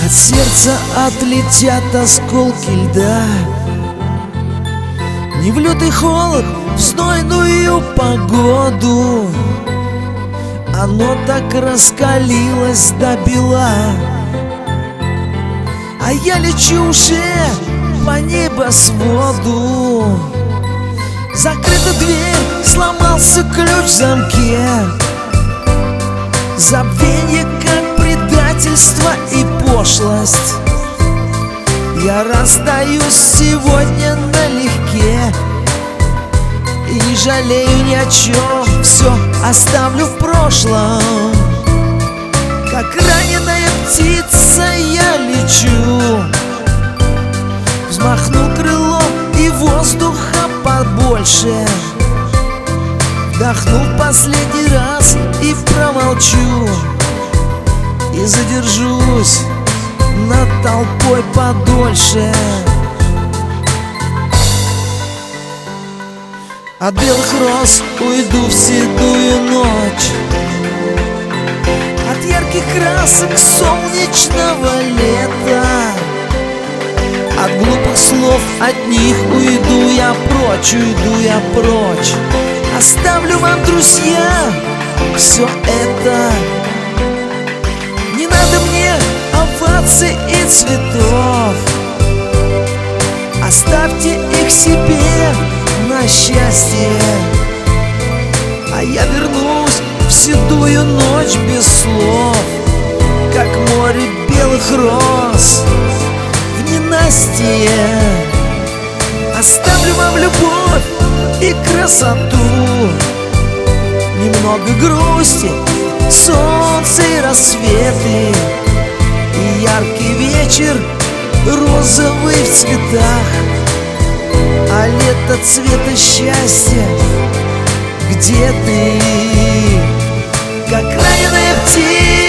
От сердца отлетят осколки льда. Не в лютый холод, в знойную погоду оно так раскалилось до бела. А я лечу уже по небосводу. Закрыта дверь, сломался ключ в замке. Забвенье, как предательство и пошлость. Я расстаюсь сегодня налегке и не жалею ни о чем, все оставлю в прошлом. Как раненая птица я лечу, взмахну крылом и воздуха побольше. Вдохну в последний раз и промолчу, и задержусь над толпой подольше. От белых роз уйду в седую ночь, от ярких красок солнечного лета. От глупых слов от них уйду я прочь, уйду я прочь. Оставлю вам, друзья, все это. Не надо мне оваций и цветов, оставьте их себе на счастье. А я вернусь в седую ночь без слов, как море белых роз в ненастье. Оставлю вам любовь и красоту, немного грусти, солнце и рассветы, и яркий вечер розовый в цветах. А лето цвета счастья, где ты, как раненая птица?